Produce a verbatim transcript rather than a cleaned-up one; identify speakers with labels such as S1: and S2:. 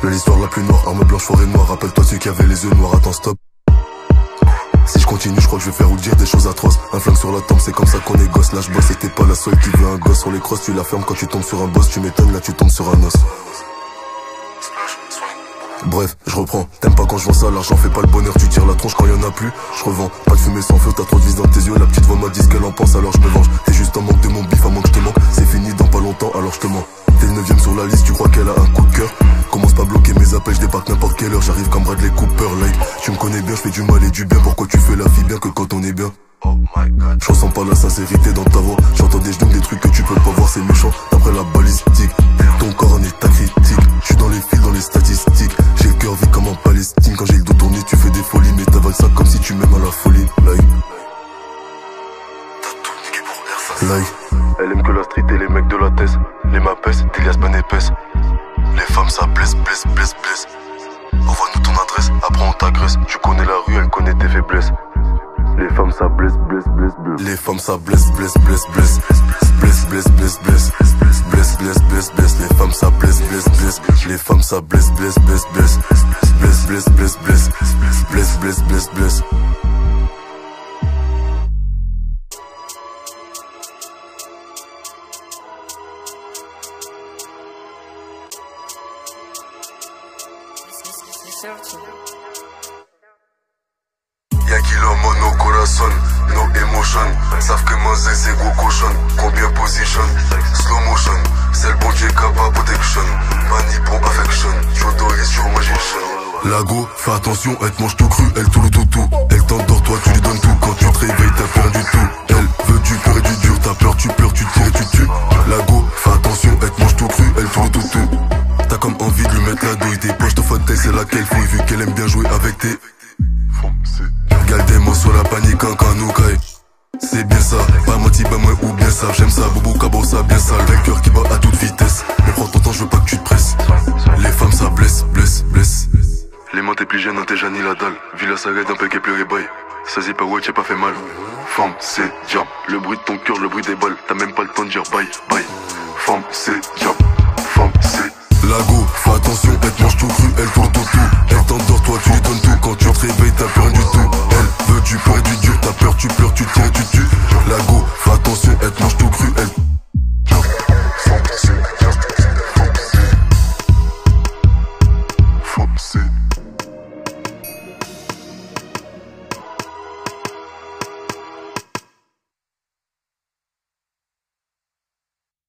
S1: l'histoire la plus noire, arme blanche, forêt noire. Rappelle-toi celui qui avait les yeux noirs, attends stop. Si je continue, je crois que je vais faire ou dire des choses atroces. Un flingue sur la tempe, c'est comme ça qu'on est gosse. Là je bosse et t'es pas la seule qui veut un gosse. Sur les crosses, tu la fermes quand tu tombes sur un boss. Tu m'étonnes, là tu tombes sur un os. Bref, je reprends. T'aimes pas quand je vois ça, l'argent fait pas le bonheur. Tu tires la tronche quand y en a plus. Je revends, pas de fumée sans feu, t'as trop de vis dans tes yeux. La petite voix m'a dit ce qu'elle en pense, alors je me venge. T'es juste en manque de mon bif, à moins que je te manque. C'est fini dans pas longtemps, alors je te mens. T'es le neuvième sur la liste, tu crois qu'elle a un coup de cœur. Commence pas à bloquer mes appels, je débarque n'importe quelle heure. J'arrive comme Bradley Cooper, like. Tu me connais bien, je fais du mal et du bien. Pourquoi tu fais la fille bien que quand on est bien? Oh my god. Je ressens pas la sincérité dans ta voix. J'entends des genoux, des trucs que tu peux pas voir, c'est méchant. D'après la balistique, ton corps en état critique. Je suis dans les fils, dans les statistiques. J'ai le cœur vide comme en Palestine. Quand j'ai le dos tourné, tu fais des folies. Mais t'avales ça comme si tu m'aimes à la folie. Like. T'as tout niqué pour personne. Like. Elle aime que la street et les mecs de la thèse. Les mapes, Délias ben épaisse. Les femmes ça blesse, blesse, blesse, blesse. Envoie-nous ton adresse, après on t'agresse. Tu connais la rue, elle connaît tes faiblesses. Les femmes ça blesse, blesse, blesse, blesse. Les femmes ça blesse, blesse, blesse, blesse. Blesse, blesse, blesse, blesse. Blesse, blesse, blesse, blesse. Les femmes ça blesse, blesse, blesse. Les femmes ça blesse, blesse, blesse, blesse. Blesse, blesse, blesse, blesse. Blesse, blesse, blesse, blesse. Y'a qui le mono corazon, no emotion. Savent que moi c'est gros cochon. Combien position, slow motion. C'est le bon Dieu capable protection. Mani pour affection, j'autorise sur magician. Lago, fais attention, elle te mange tout cru, elle tout le tout tout. Elle t'endort, toi tu lui donnes tout. Quand tu te réveilles, t'as peur du tout. Elle veut du pur et du dur, t'as peur, tu pleures, tu tires et tu tues. Lago, fais attention, elle te mange tout cru, elle tout le tout tout. T'as comme envie de lui mettre la douille. Tes poches de fauteuil, c'est laquelle fouille. Vu qu'elle aime bien jouer avec tes Gal des mots sur la panique en canoucaille. C'est bien ça, pas moitié bah moi ou bien ça. J'aime ça, boubou cabot ça bien sale. Le cœur qui bat à toute vitesse. Mais prends ton temps, je veux pas que tu te presses. Les femmes ça blesse, blesse, blesse. Les mains t'es plus jeune, t'es Jani la dalle. Villa s'arrête un peu qu'elle pleure et baille. Ça c'est pas ouais, t'as pas fait mal. Femme c'est diable, le bruit de ton cœur, le bruit des balles. T'as même pas le temps de dire bye, bye. Femme c'est diable, femme c'est Lago, fais attention, elle te mange tout cru, elle tourne tout tout. Elle t'endort, toi tu lui donnes tout.